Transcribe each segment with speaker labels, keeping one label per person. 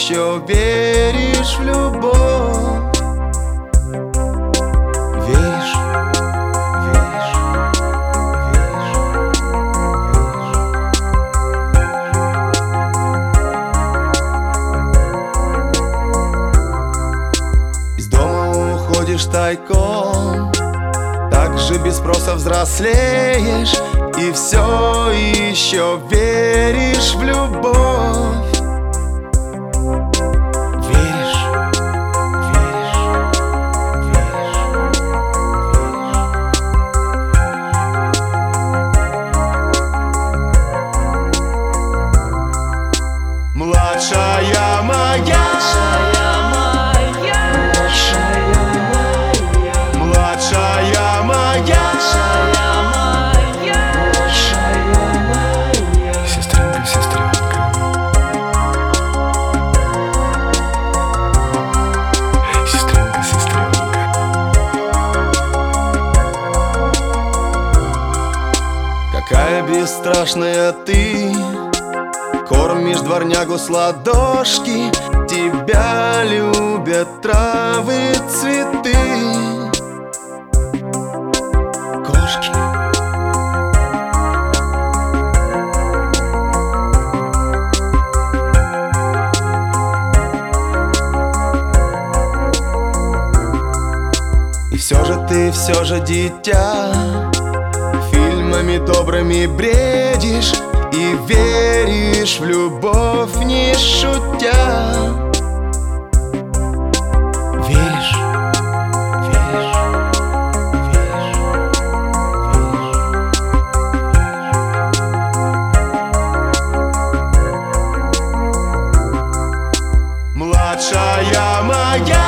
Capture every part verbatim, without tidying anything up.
Speaker 1: еще веришь в любовь? Веришь, веришь, веришь, веришь. Из дома уходишь тайком, так же без спроса взрослеешь, и все еще веришь в любовь. Веришь, веришь, веришь, веришь. Младшая моя, младшая моя,
Speaker 2: сестренка, сестренка, сестренка, сестренка.
Speaker 1: Какая бесстрашная ты, кормишь дворнягу с ладошки, тебя любят травы, цветы, кошки. И все же ты, все же дитя, фильмами добрыми бредишь и веришь в любовь, не шутя. Веришь, веришь, веришь, веришь. Младшая моя,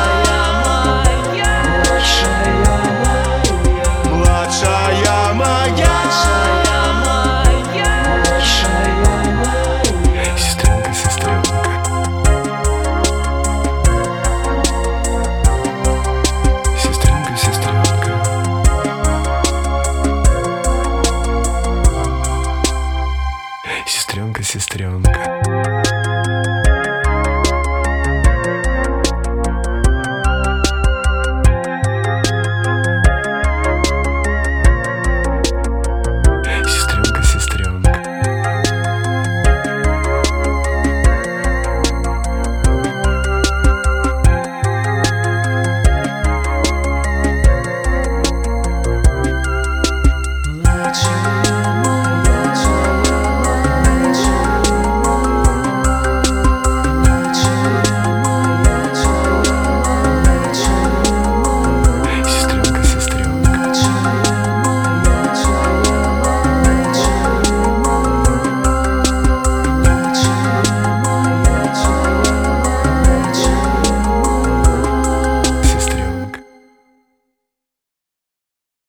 Speaker 1: младшая моя,
Speaker 2: Сестренка, сестренка, сестренка, сестренка, сестренка, сестренка.